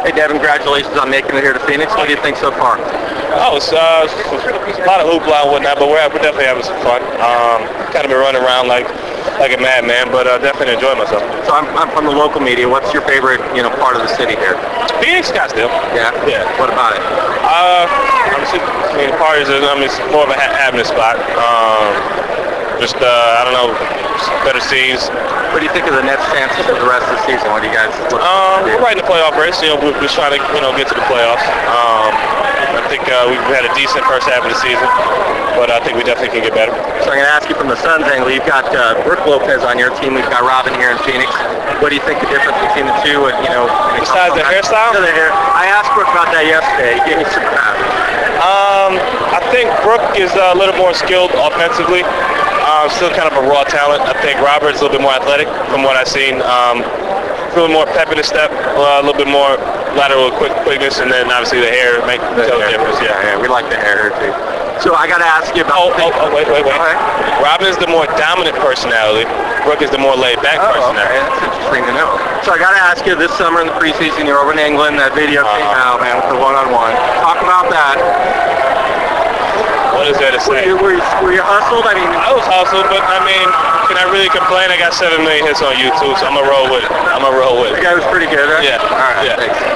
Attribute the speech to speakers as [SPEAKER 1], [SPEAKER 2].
[SPEAKER 1] Hey, Devin, congratulations on making it here to Phoenix. What do you think so far?
[SPEAKER 2] Oh, it's a lot of hoopla and whatnot, but we're definitely having some fun. Kind of been running around like a madman, but definitely enjoying myself.
[SPEAKER 1] So I'm from the local media. What's your favorite, part of the city here?
[SPEAKER 2] Phoenix, Scottsdale.
[SPEAKER 1] Yeah?
[SPEAKER 2] Yeah.
[SPEAKER 1] What about it?
[SPEAKER 2] The parties are, it's more of a happening spot. I don't know, better scenes.
[SPEAKER 1] What do you think of the Nets' chances for the rest of the season? What do you guys look
[SPEAKER 2] We're right in the playoff race. We're just trying to, get to the playoffs. I think we've had a decent first half of the season, but I think we definitely can get better.
[SPEAKER 1] So I'm going to ask you from the Suns angle. You've got Brooke Lopez on your team. We've got Robin here in Phoenix. What do you think the difference between the two? And
[SPEAKER 2] besides the hairstyle?
[SPEAKER 1] The hair. I asked Brooke about that yesterday. He gave me some crap.
[SPEAKER 2] I think Brooke is a little more skilled offensively. Still kind of a raw talent. I think Robert's a little bit more athletic from what I've seen. A little more pep in the step, a little bit more lateral quickness, and then obviously the hair makes the difference.
[SPEAKER 1] Yeah, we like the hair too. So I got to ask you about.
[SPEAKER 2] Wait. Robin is the more dominant personality. Brooke is the more laid-back personality.
[SPEAKER 1] Okay. That's interesting to know. So I got to ask you, this summer in the preseason, you're over in England. That video came out, man, with the one-on-one. Talk about that.
[SPEAKER 2] What is there to say?
[SPEAKER 1] Were you hustled? I mean,
[SPEAKER 2] I was hustled, but can I really complain? I got 7 million hits on YouTube, so I'm gonna roll with it.
[SPEAKER 1] The guy was pretty good, right?
[SPEAKER 2] Yeah.
[SPEAKER 1] All right.
[SPEAKER 2] Yeah.
[SPEAKER 1] Thanks.